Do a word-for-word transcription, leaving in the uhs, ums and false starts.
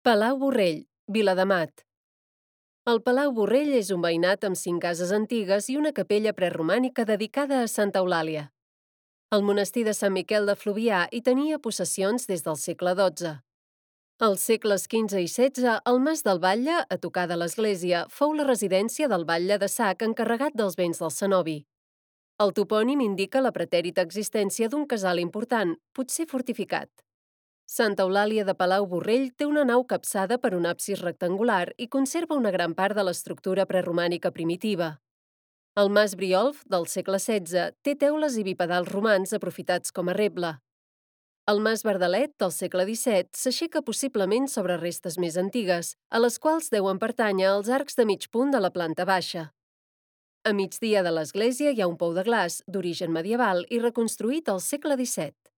Palau Borrell, Viladamat. El Palau Borrell és un veïnat amb cinc cases antigues i una capella preromànica dedicada a Santa Eulàlia. El monestir de Sant Miquel de Fluvià hi tenia possessions des del segle dotze. Als segles quinze i setze, el Mas del Batlle, a tocar de l'església, fou la residència del batlle de Sac encarregat dels béns del cenobi. El topònim indica la pretèrita existència d'un casal important, potser fortificat. Santa Eulàlia de Palau Borrell té una nau capçada per un absis rectangular i conserva una gran part de l'estructura preromànica primitiva. El Mas Briolf, del segle setze, té teules i bipedals romans aprofitats com a reble. El Mas Verdalet, del segle disset, s'aixeca possiblement sobre restes més antigues, a les quals deuen pertànyer els arcs de mig punt de la planta baixa. A migdia de l'església hi ha un pou de glaç, d'origen medieval i reconstruït al segle disset.